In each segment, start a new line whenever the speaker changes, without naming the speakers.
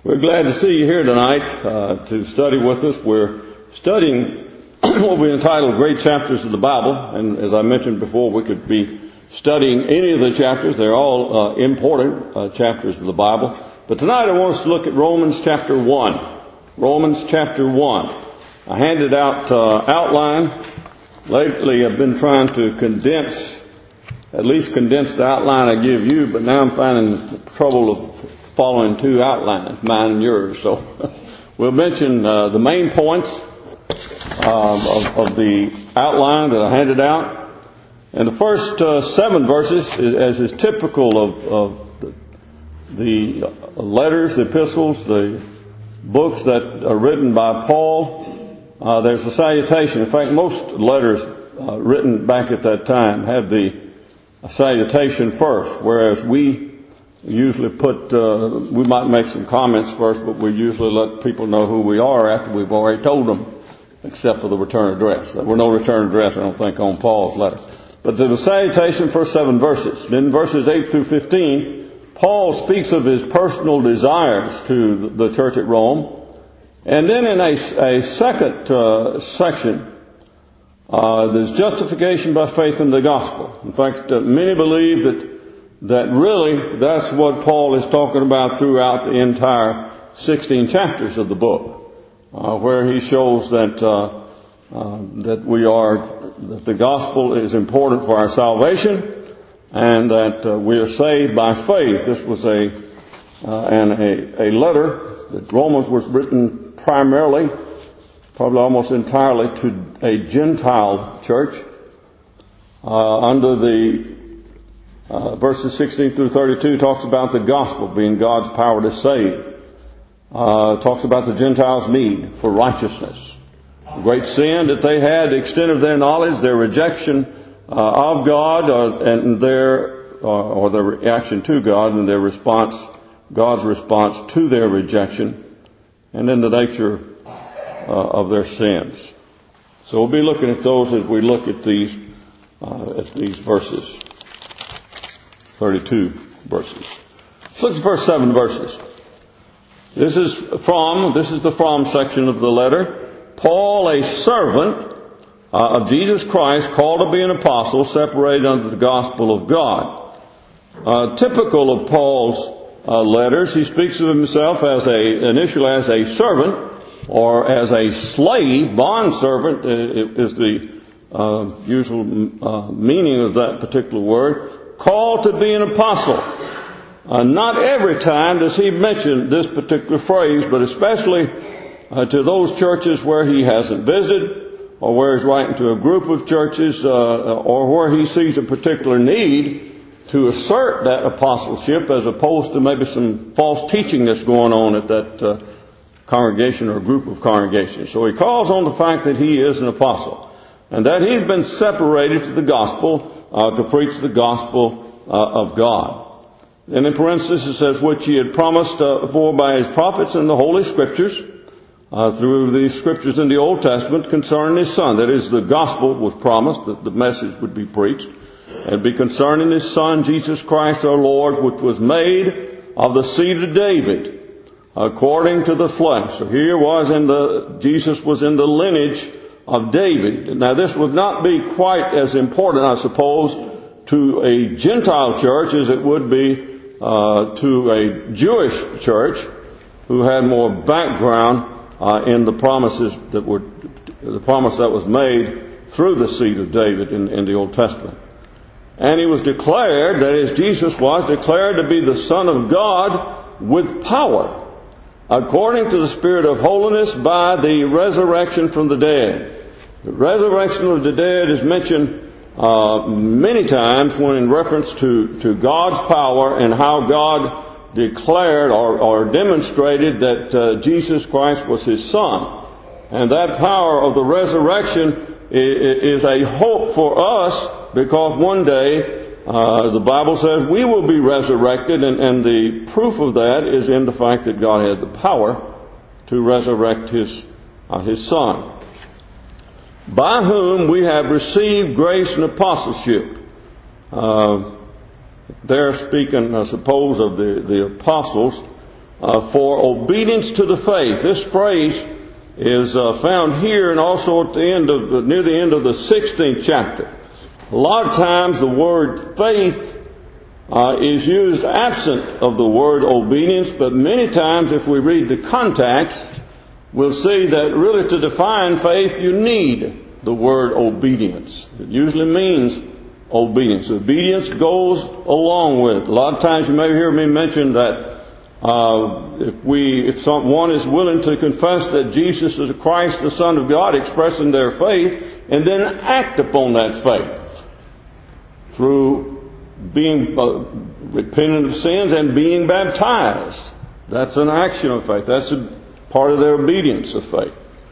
We're glad to see you here tonight to study with us. We're studying what we entitled Great Chapters of the Bible. And as I mentioned before, we could be studying any of the chapters. They're all important chapters of the Bible. But tonight I want us to look at Romans chapter 1. Romans chapter 1. I handed out outline. Lately I've been trying to at least condense the outline I give you, but now I'm finding trouble of following two outlines, mine and yours. So we'll mention the main points of the outline that I handed out. And the first 7 verses, as is typical of the letters, the epistles, the books that are written by Paul, there's a salutation. In fact, most letters written back at that time have the salutation first, whereas we usually we might make some comments first, but we usually let people know who we are after we've already told them, except for the return address. There were no return address, I don't think, on Paul's letter. But there's a salutation, first 7 verses. Then verses 8 through 15, Paul speaks of his personal desires to the church at Rome. And then in a second section, there's justification by faith in the gospel. In fact, many believe that really that's what Paul is talking about throughout the entire 16 chapters of the book, where he shows that the gospel is important for our salvation, and that we are saved by faith. This was a letter that Romans was written primarily, probably almost entirely, to a Gentile church under the verses 16 through 32 talks about the gospel being God's power to save. Talks about the Gentiles' need for righteousness. The great sin that they had, the extent of their knowledge, their rejection of God, and their reaction to God, and their response, God's response to their rejection, and then the nature of their sins. So we'll be looking at those as we look at these verses. 32 verses. Let's look at the first 7 verses. This is the from section of the letter. Paul, a servant of Jesus Christ, called to be an apostle, separated unto the gospel of God. Typical of Paul's letters, he speaks of himself initially as a servant, or as a slave. Bond servant is the usual meaning of that particular word. Called to be an apostle. Not every time does he mention this particular phrase, but especially to those churches where he hasn't visited, or where he's writing to a group of churches, or where he sees a particular need to assert that apostleship, as opposed to maybe some false teaching that's going on at that congregation or group of congregations. So he calls on the fact that he is an apostle, and that he's been separated to the gospel, to preach the gospel of God. And in parentheses it says, which he had promised for by his prophets in the Holy Scriptures, through the Scriptures in the Old Testament concerning his Son. That is, the gospel was promised, that the message would be preached, and be concerning his Son, Jesus Christ our Lord, which was made of the seed of David, according to the flesh. So here Jesus was in the lineage of David. Now this would not be quite as important, I suppose, to a Gentile church as it would be to a Jewish church who had more background in the promise that was made through the seed of David in the Old Testament. And he was declared, that is, Jesus was declared to be the Son of God with power, according to the Spirit of holiness, by the resurrection from the dead. The resurrection of the dead is mentioned many times when in reference to God's power and how God declared or demonstrated that Jesus Christ was His Son. And that power of the resurrection is a hope for us, because one day, the Bible says, we will be resurrected, and the proof of that is in the fact that God had the power to resurrect His Son, by whom we have received grace and apostleship. They're speaking, I suppose, of the apostles for obedience to the faith. This phrase is found here and also at near the end of the 16th chapter. A lot of times the word faith is used absent of the word obedience, but many times if we read the context, we'll see that really to define faith you need the word obedience. It usually means obedience. Obedience goes along with it. A lot of times you may hear me mention that if someone is willing to confess that Jesus is Christ, the Son of God, expressing their faith, and then act upon that faith through being repentant of sins and being baptized. That's an action of faith. That's a part of their obedience of faith.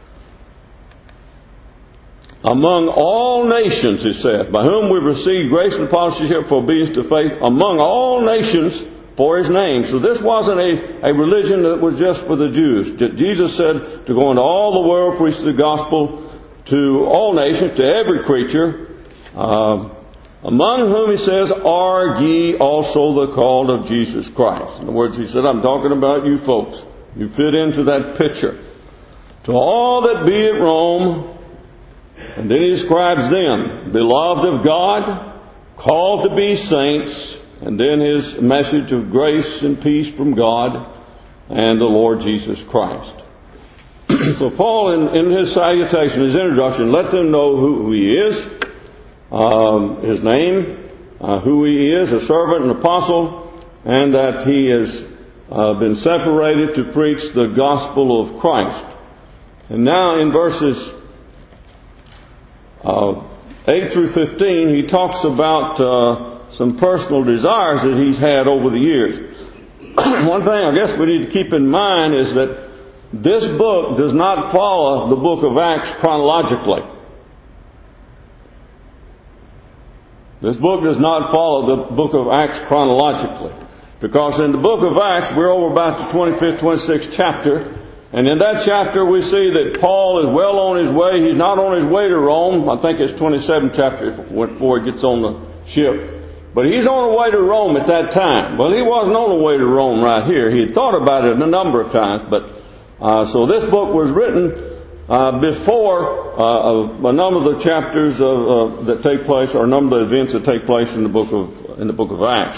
Among all nations, he said, by whom we receive grace and apostleship for obedience to faith, among all nations for His name. So this wasn't a religion that was just for the Jews. Jesus said to go into all the world, preach the gospel to all nations, to every creature, among whom, he says, are ye also the called of Jesus Christ. In other words, he said, I'm talking about you folks. You fit into that picture. To all that be at Rome, and then he describes them, beloved of God, called to be saints, and then his message of grace and peace from God and the Lord Jesus Christ. So Paul, in his salutation, his introduction, let them know who he is, his name, who he is, a servant, an apostle, and that he has been separated to preach the gospel of Christ. And now in verses 8 through 15, he talks about some personal desires that he's had over the years. One thing I guess we need to keep in mind is that this book does not follow the book of Acts chronologically. This book does not follow the book of Acts chronologically. Because in the book of Acts, we're over about the 25th, 26th chapter. And in that chapter we see that Paul is well on his way. He's not on his way to Rome. I think it's 27th chapter before he gets on the ship. But he's on the way to Rome at that time. Well, he wasn't on the way to Rome right here. He had thought about it a number of times. But so this book was written before a number of the chapters that take place, or a number of the events that take place in the book of Acts.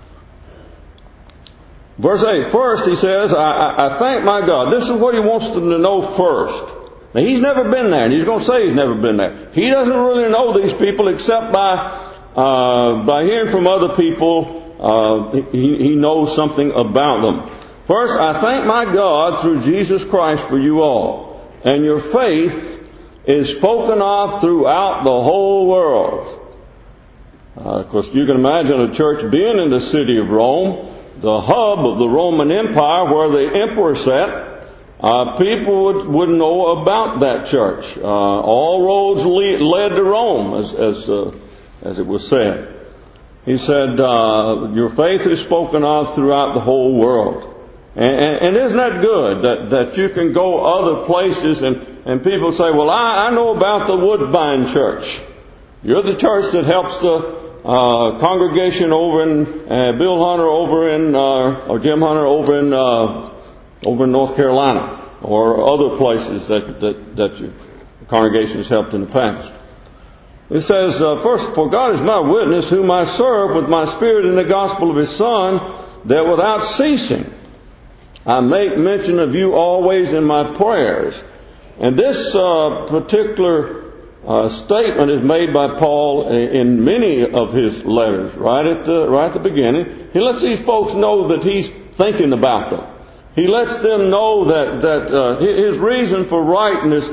Verse 8, first he says, I thank my God. This is what he wants them to know first. Now he's never been there, and he's going to say he's never been there. He doesn't really know these people except by hearing from other people. He knows something about them. First, I thank my God through Jesus Christ for you all. And your faith is spoken of throughout the whole world. Of course, you can imagine a church being in the city of Rome, the hub of the Roman Empire where the emperor sat. People would know about that church. All roads led to Rome, as it was said. He said, your faith is spoken of throughout the whole world. And isn't that good, that you can go other places and people say, well, I know about the Woodbine Church. You're the church that helps the congregation over in Bill Hunter over in or Jim Hunter over in North Carolina, or other places that your congregation has helped in the past. It says, first, for God is my witness, whom I serve with my spirit in the gospel of His Son, that without ceasing I make mention of you always in my prayers. And this particular statement is made by Paul in many of his letters, right at the beginning. He lets these folks know that he's thinking about them. He lets them know that his reason for writing this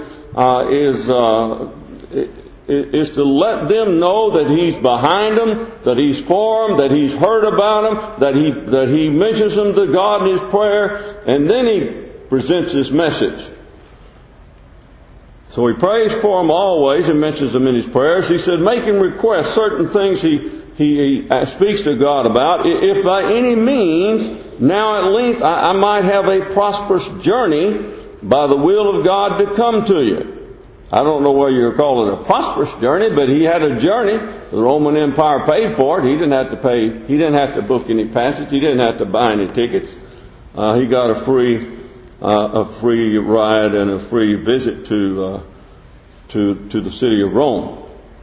is to let them know that he's behind them, that he's for them, that he's heard about them, that he mentions them to God in his prayer, and then he presents his message. So he prays for them always and mentions them in his prayers. He said, making requests, certain things he speaks to God about. If by any means, now at length, I might have a prosperous journey by the will of God to come to you. I don't know whether you call it a prosperous journey, but he had a journey. The Roman Empire paid for it. He didn't have to book any passage. He didn't have to buy any tickets. he got a free ride and a free visit to the city of Rome.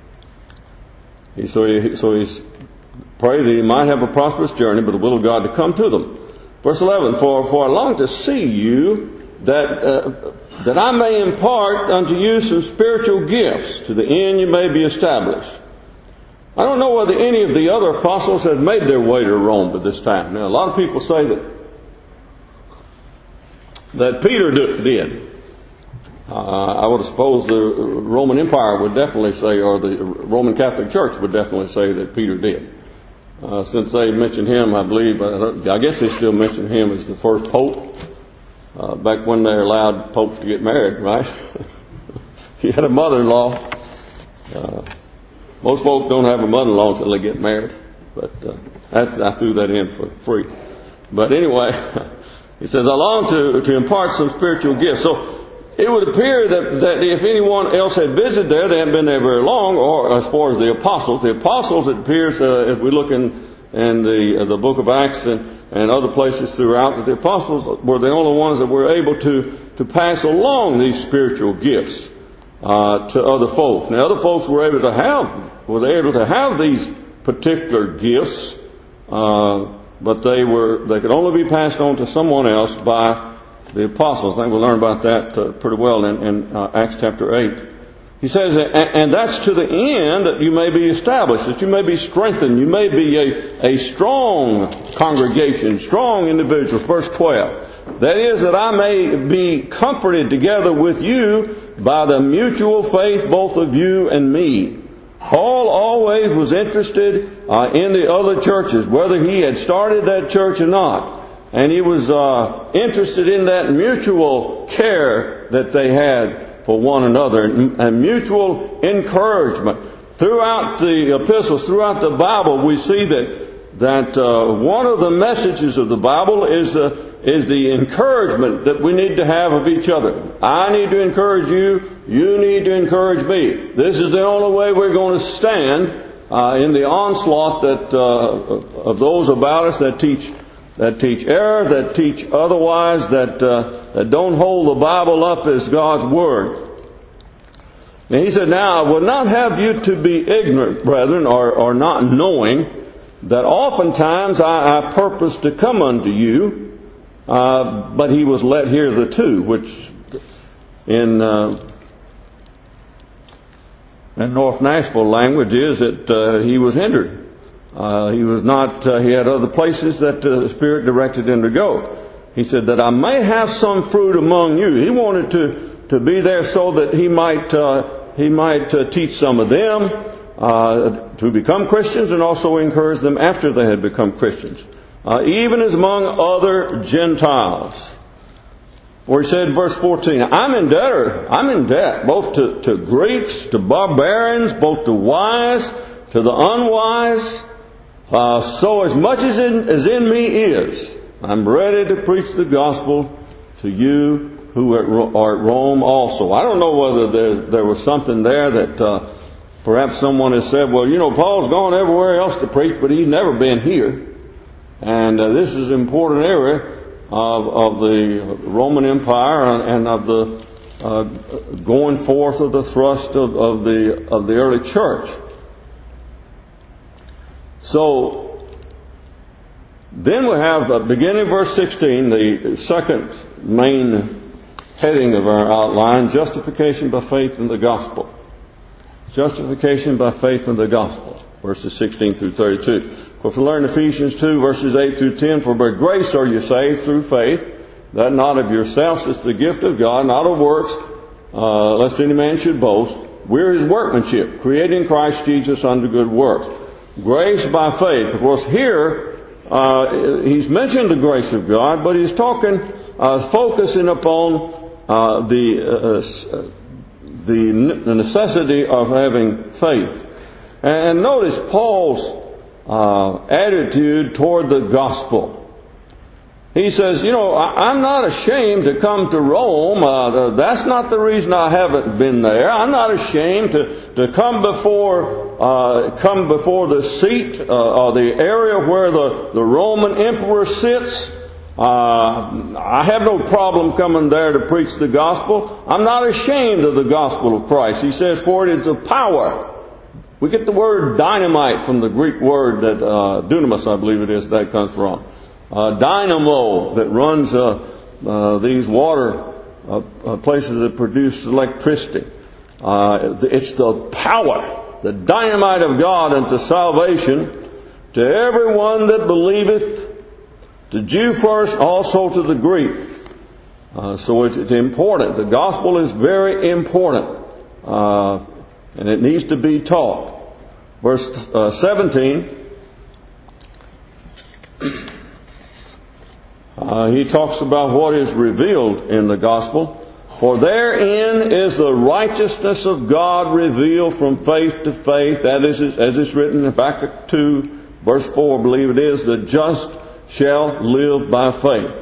So he's prayed that he might have a prosperous journey, but the will of God to come to them. Verse 11, For I long to see you, that I may impart unto you some spiritual gifts, to the end you may be established. I don't know whether any of the other apostles had made their way to Rome at this time. Now, a lot of people say that Peter did. I would suppose the Roman Empire would definitely say, or the Roman Catholic Church would definitely say that Peter did. Since they mentioned him, I believe, I guess they still mention him as the first pope. Back when they allowed popes to get married, right? He had a mother-in-law. Most folks don't have a mother-in-law until they get married. But I threw that in for free. But anyway, he says, I long to impart some spiritual gifts. So it would appear that if anyone else had visited there, they hadn't been there very long, or as far as the apostles, it appears, if we look in the book of Acts and other places throughout, that the apostles were the only ones that were able to pass along these spiritual gifts to other folks. Now, other folks were able to have these particular gifts, but they could only be passed on to someone else by the apostles. I think we'll learn about that pretty well in Acts chapter 8. He says, and that's to the end that you may be established, that you may be strengthened, you may be a strong congregation, strong individuals. Verse 12. That is, that I may be comforted together with you by the mutual faith both of you and me. Paul always was interested in the other churches, whether he had started that church or not. And he was interested in that mutual care that they had for one another and mutual encouragement. Throughout the epistles, throughout the Bible, we see that one of the messages of the Bible is the encouragement that we need to have of each other. I need to encourage you. You need to encourage me. This is the only way we're going to stand in the onslaught of those about us that teach error, that teach otherwise, that don't hold the Bible up as God's Word. And he said, Now I would not have you to be ignorant, brethren, or not knowing, that oftentimes I purpose to come unto you, but he was let hear the two, which in North Nashville language is that he was hindered. He had other places that the Spirit directed him to go. He said that I may have some fruit among you. He wanted to be there so that he might teach some of them to become Christians and also encourage them after they had become Christians, even as among other Gentiles. For he said in verse 14, I'm in debt both to Greeks, to barbarians, both to wise, to the unwise. So as much as in me is, I'm ready to preach the gospel to you who are at Rome also. I don't know whether there was something there that perhaps someone has said, well, Paul's gone everywhere else to preach, but he's never been here. And this is an important area of the Roman Empire and of the going forth of the thrust of the early church. So, then we have, beginning verse 16, the second main heading of our outline, justification by faith in the gospel. Justification by faith in the gospel, verses 16 through 32. If we learn Ephesians 2, verses 8 through 10, For by grace are you saved through faith, that not of yourselves, it's the gift of God, not of works, lest any man should boast. We're His workmanship, created in Christ Jesus unto good works. Grace by faith. Of course, here he's mentioned the grace of God, but he's focusing upon the necessity of having faith. And notice Paul's attitude toward the gospel. He says, I'm not ashamed to come to Rome. That's not the reason I haven't been there. I'm not ashamed to come before the seat or the area where the Roman emperor sits I have no problem coming there to preach the gospel. I'm not ashamed of the gospel of Christ. He says, for it is a power. We get the word dynamite from the Greek word that dunamis, I believe it is, that comes from. Dynamo that runs these water places that produce electricity. It's the power, the dynamite of God unto salvation to everyone that believeth, the Jew first, also to the Greek. So it's important. The gospel is very important. And it needs to be taught. Verse 17. He talks about what is revealed in the gospel. For therein is the righteousness of God revealed from faith to faith. That is, as it's written in Habakkuk 2, verse 4, I believe it is, the just shall live by faith.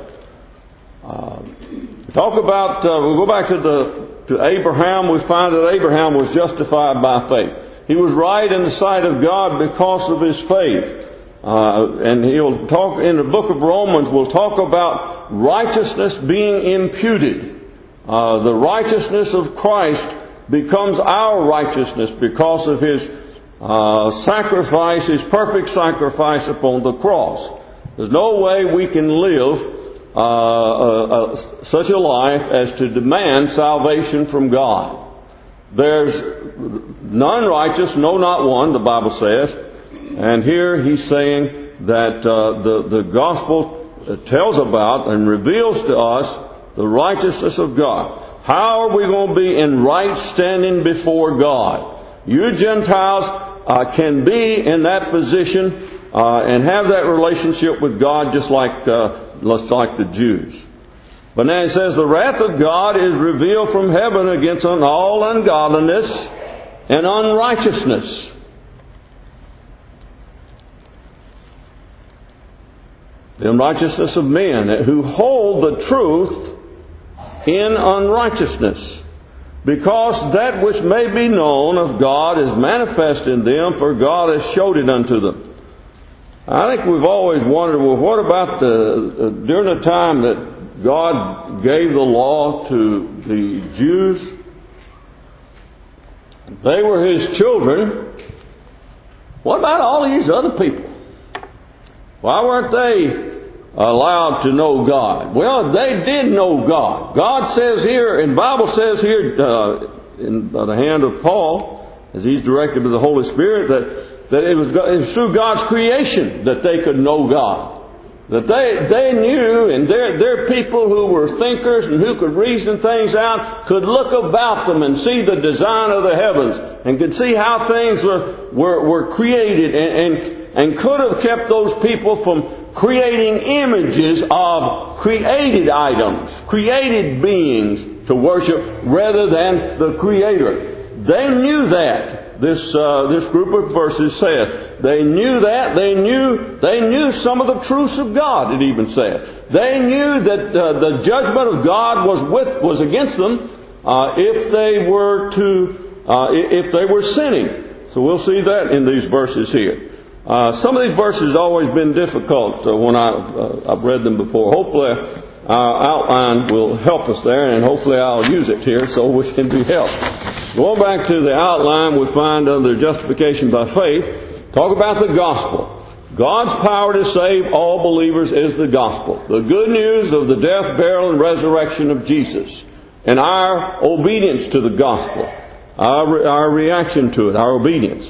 We go back to Abraham. We find that Abraham was justified by faith. He was right in the sight of God because of his faith. And he'll talk in the book of Romans, we'll talk about righteousness being imputed. The righteousness of Christ becomes our righteousness because of His sacrifice, His perfect sacrifice upon the cross. There's no way we can live such a life as to demand salvation from God. There's none righteous, no, not one, the Bible says. And here he's saying that the gospel tells about and reveals to us the righteousness of God. How are we going to be in right standing before God? You Gentiles can be in that position and have that relationship with God just like the Jews. But now it says, the wrath of God is revealed from heaven against all ungodliness and unrighteousness. The unrighteousness of men who hold the truth in unrighteousness, because that which may be known of God is manifest in them, for God has showed it unto them. I think we've always wondered, well, what about during the time that God gave the law to the Jews? They were His children. What about all these other people? Why weren't they allowed to know God? Well, they did know God. God says here, and the Bible says here, by the hand of Paul, as he's directed by the Holy Spirit, that it was through God's creation that they could know God. That they knew, and their people who were thinkers and who could reason things out could look about them and see the design of the heavens and could see how things were created and could have kept those people from creating images of created items, created beings to worship rather than the Creator. They knew that. This group of verses says they knew that. They knew some of the truths of God. It even says they knew that the judgment of God was against them if they were sinning. So we'll see that in these verses here. Some of these verses have always been difficult when I've read them before. Hopefully our outline will help us there, and hopefully I'll use it here so we can be helped. Going back to the outline, we find under justification by faith, talk about the gospel. God's power to save all believers is the gospel. The good news of the death, burial, and resurrection of Jesus. And our obedience to the gospel. Our reaction to it, our obedience.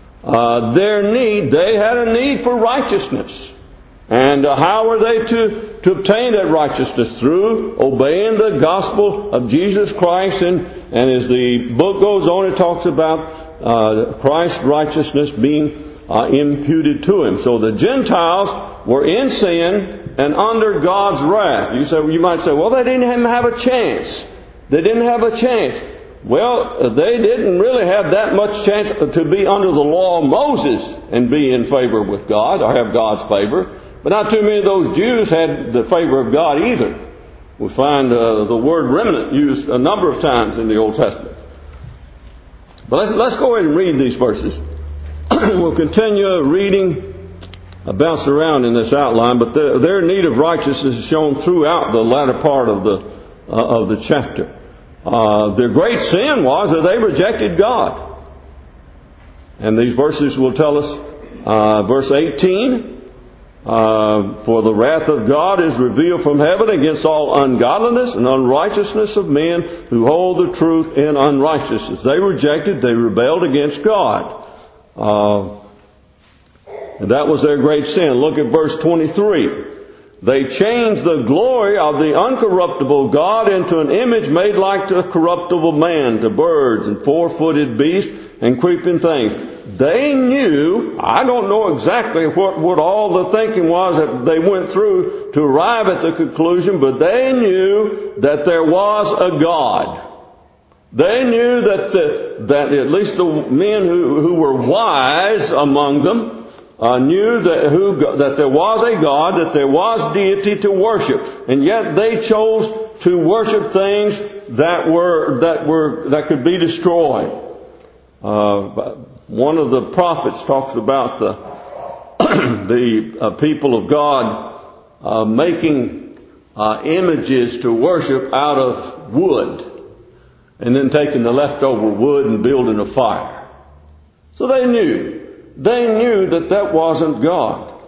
They had a need for righteousness. And how were they to obtain that righteousness? Through obeying the gospel of Jesus Christ. And as the book goes on, it talks about Christ's righteousness being imputed to Him. So the Gentiles were in sin and under God's wrath. You might say, well, they didn't even have a chance. They didn't have a chance. Well, they didn't really have that much chance to be under the law of Moses and be in favor with God or have God's favor. But not too many of those Jews had the favor of God either. We find the word remnant used a number of times in the Old Testament. But let's go ahead and read these verses. We'll continue reading bounced around in this outline, but their need of righteousness is shown throughout the latter part of the chapter. Their great sin was that they rejected God. And these verses will tell us, verse 18, for the wrath of God is revealed from heaven against all ungodliness and unrighteousness of men who hold the truth in unrighteousness. They rejected, they rebelled against God. And that was their great sin. Look at verse 23. They changed the glory of the uncorruptible God into an image made like to a corruptible man, to birds and four-footed beasts and creeping things. They knew, I don't know exactly what all the thinking was that they went through to arrive at the conclusion, but they knew that there was a God. They knew that at least the men who were wise among them knew that there was a God, that there was deity to worship, and yet they chose to worship things that could be destroyed. One of the prophets talks about the people of God making images to worship out of wood, and then taking the leftover wood and building a fire. So they knew that wasn't God.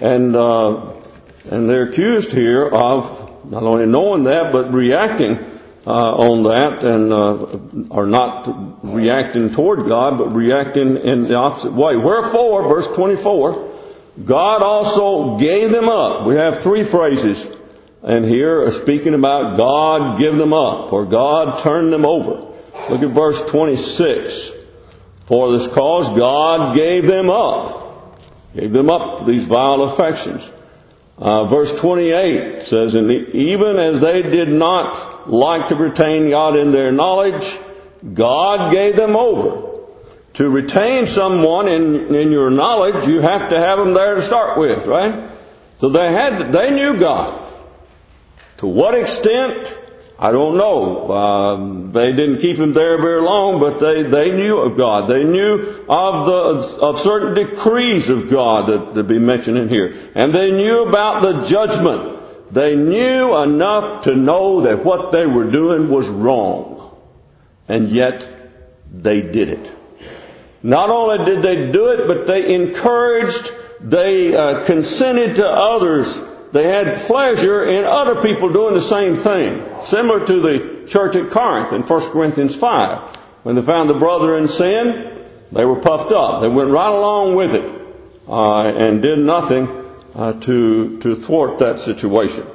And they're accused here of not only knowing that, but reacting on that, and are not reacting toward God, but reacting in the opposite way. Wherefore, verse 24, God also gave them up. We have three phrases in here speaking about God give them up, or God turned them over. Look at verse 26. For this cause God gave them up to these vile affections. Verse 28 says, and even as they did not like to retain God in their knowledge, God gave them over. To retain someone in your knowledge, you have to have them there to start with, right? So they knew God. To what extent? I don't know. They didn't keep him there very long, but they knew of God. They knew of certain decrees of God that be mentioned in here. And they knew about the judgment. They knew enough to know that what they were doing was wrong. And yet, they did it. Not only did they do it, but they encouraged, they consented to others. They had pleasure in other people doing the same thing. Similar to the church at Corinth in 1 Corinthians 5. When they found the brother in sin, they were puffed up. They went right along with it and did nothing to thwart that situation.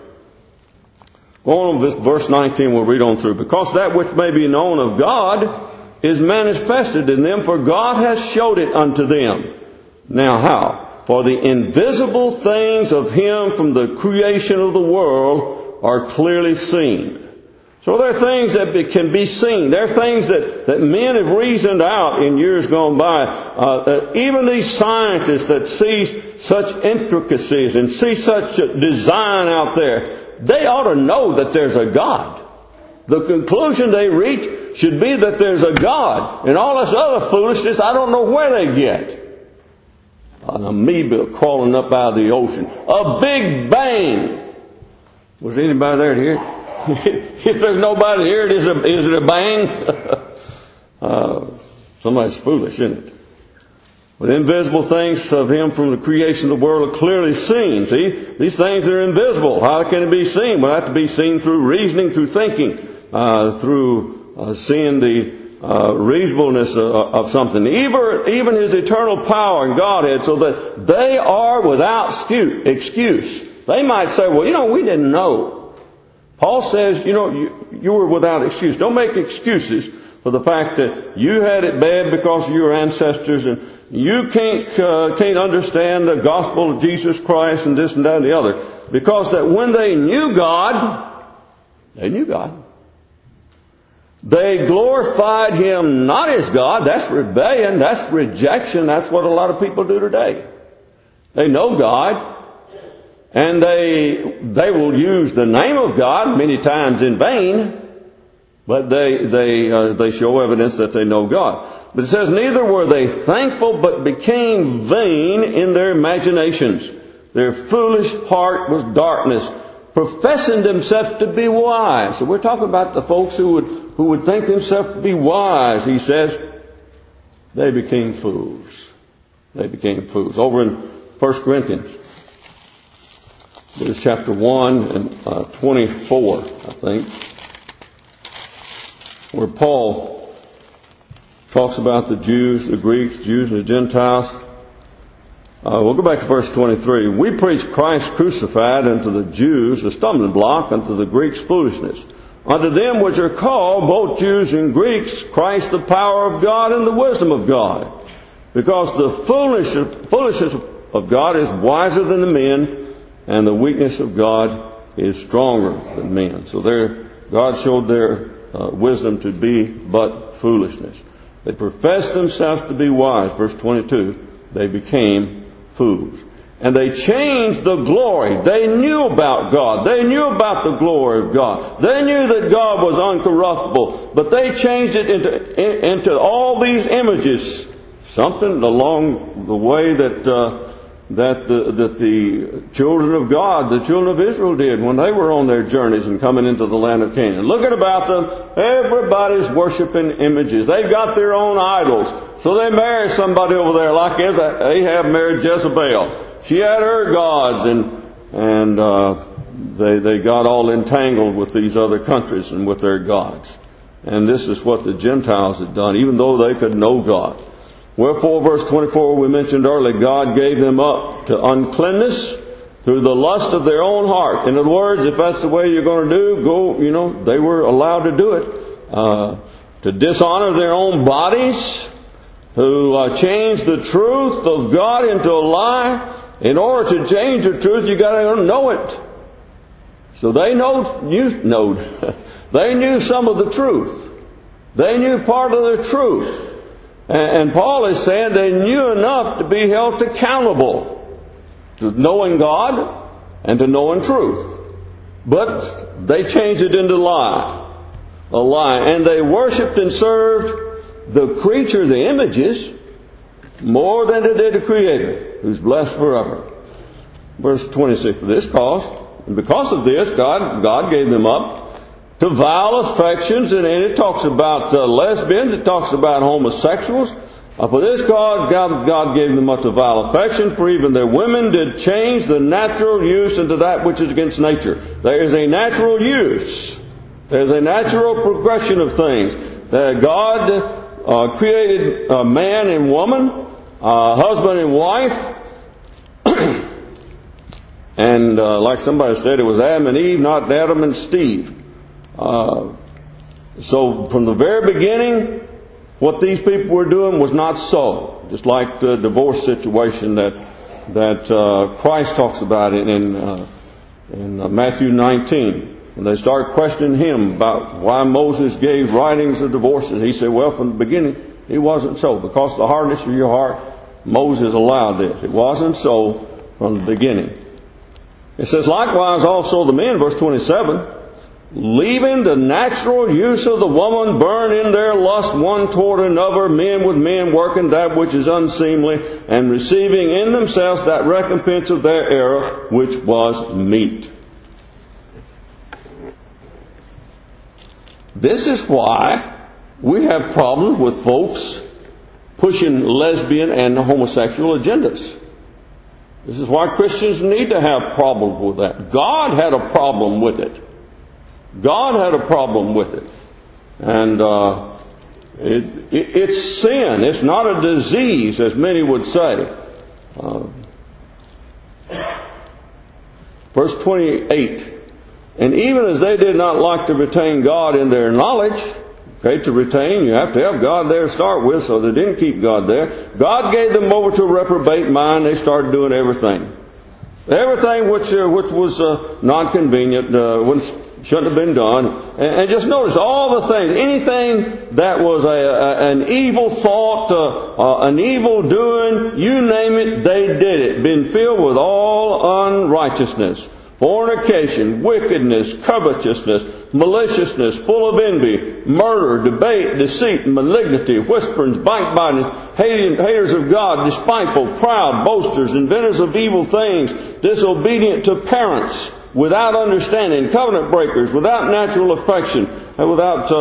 Going on with verse 19, we'll read on through. Because that which may be known of God is manifested in them, for God has showed it unto them. Now how? For the invisible things of Him from the creation of the world are clearly seen. So there are things that can be seen. There are things that men have reasoned out in years gone by. Even these scientists that see such intricacies and see such design out there, they ought to know that there's a God. The conclusion they reach should be that there's a God. And all this other foolishness, I don't know where they get. An amoeba crawling up out of the ocean. A big bang. Was anybody there to hear it? If there's nobody here, is it a bang? Somebody's foolish, isn't it? But invisible things of Him from the creation of the world are clearly seen. See? These things are invisible. How can it be seen? Well, it has to be seen through reasoning, through thinking, through seeing the reasonableness of something, even His eternal power and Godhead, so that they are without excuse. They might say, well, we didn't know. Paul says, you were without excuse. Don't make excuses for the fact that you had it bad because of your ancestors, and you can't understand the gospel of Jesus Christ and this and that and the other. Because that when they knew God, they glorified Him not as God. That's rebellion. That's rejection. That's what a lot of people do today. They know God. And they will use the name of God many times in vain. But they show evidence that they know God. But it says, neither were they thankful, but became vain in their imaginations. Their foolish heart was darkness, professing themselves to be wise. So we're talking about the folks who would think themselves to be wise. He says, they became fools. They became fools. Over in 1 Corinthians, this is chapter 1 and 24, I think, where Paul talks about the Jews, the Greeks, Jews and the Gentiles. We'll go back to verse 23. We preach Christ crucified unto the Jews, a stumbling block, unto the Greeks foolishness. Unto them which are called, both Jews and Greeks, Christ the power of God and the wisdom of God. Because the foolishness of God is wiser than the men, and the weakness of God is stronger than men. So God showed their wisdom to be but foolishness. They professed themselves to be wise. Verse 22, they became fools. And they changed the glory. They knew about God. They knew about the glory of God. They knew that God was uncorruptible. But they changed it into all these images. Something along the way that the children of God, the children of Israel did when they were on their journeys and coming into the land of Canaan. Looking about them, everybody's worshiping images. They've got their own idols. So they married somebody over there, like Ahab married Jezebel. She had her gods, and they got all entangled with these other countries and with their gods. And this is what the Gentiles had done, even though they could know God. Wherefore, verse 24, we mentioned earlier, God gave them up to uncleanness through the lust of their own heart. In other words, if that's the way you're going to do, they were allowed to do it. To dishonor their own bodies, who changed the truth of God into a lie. In order to change the truth, you got to know it. So they they knew some of the truth. They knew part of the truth. And Paul is saying they knew enough to be held accountable to knowing God and to knowing truth. But they changed it into a lie. And they worshipped and served the creature, the images, more than they did the Creator, who's blessed forever. Verse 26, because of this, God gave them up to vile affections, and it talks about lesbians, it talks about homosexuals. For this cause, God gave them up to vile affection, for even their women did change the natural use into that which is against nature. There is a natural use. There's a natural progression of things. That God created man and woman, husband and wife, and like somebody said, it was Adam and Eve, not Adam and Steve. So from the very beginning, what these people were doing was not so. Just like the divorce situation that Christ talks about in Matthew 19. And they started questioning him about why Moses gave writings of divorces. He said, well, from the beginning, it wasn't so. Because of the hardness of your heart, Moses allowed this. It wasn't so from the beginning. It says, likewise also the men, verse 27, leaving the natural use of the woman, burn in their lust one toward another, men with men, working that which is unseemly, and receiving in themselves that recompense of their error, which was meat. This is why we have problems with folks pushing lesbian and homosexual agendas. This is why Christians need to have problems with that. God had a problem with it. God had a problem with it. And it's sin. It's not a disease, as many would say. Verse 28. And even as they did not like to retain God in their knowledge, to retain, you have to have God there to start with, so they didn't keep God there. God gave them over to a reprobate mind. They started doing everything. Everything which was not convenient, shouldn't have been done. And just notice all the things, anything that was an evil thought, an evil doing, you name it, they did it. Been filled with all unrighteousness, fornication, wickedness, covetousness, maliciousness, full of envy, murder, debate, deceit, malignity, whisperings, backbitings, haters of God, despiteful, proud, boasters, inventors of evil things, disobedient to parents, without understanding, covenant breakers, without natural affection, and without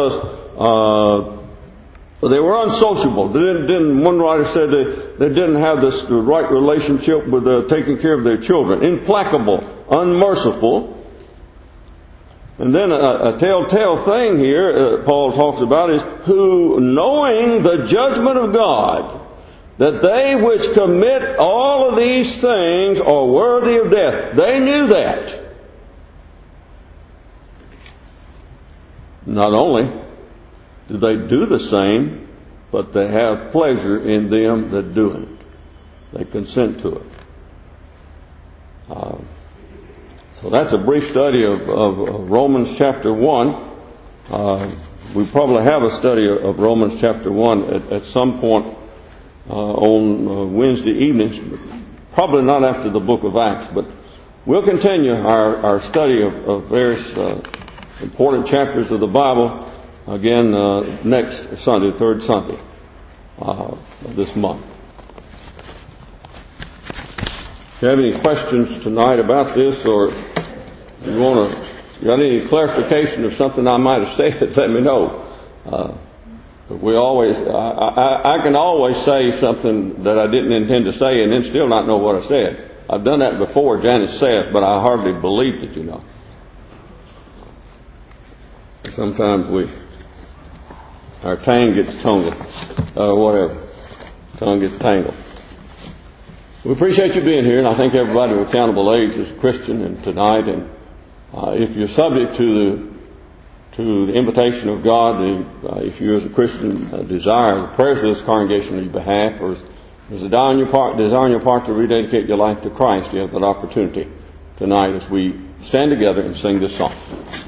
they were unsociable. One writer said they didn't have the right relationship with taking care of their children. Implacable, unmerciful. And then a telltale thing here Paul talks about is who, knowing the judgment of God, that they which commit all of these things are worthy of death. They knew that. Not only do they do the same, but they have pleasure in them that do it. They consent to it. So that's a brief study of Romans chapter 1. We probably have a study of Romans chapter 1 at some point on Wednesday evenings, probably not after the book of Acts, but we'll continue our study of various important chapters of the Bible again next Sunday, third Sunday of this month. If you have any questions tonight about this, or you got any clarification of something I might have said, let me know. But I can always say something that I didn't intend to say and then still not know what I said. I've done that before, Janice says, but I hardly believed it, Sometimes our tongue gets tangled, tongue gets tangled. We appreciate you being here, and I think everybody with accountable age is a Christian and tonight. And if you're subject to the invitation of God, if you as a Christian desire the prayers of this congregation on your behalf, or is a desire on your part to rededicate your life to Christ, you have that opportunity tonight as we stand together and sing this song.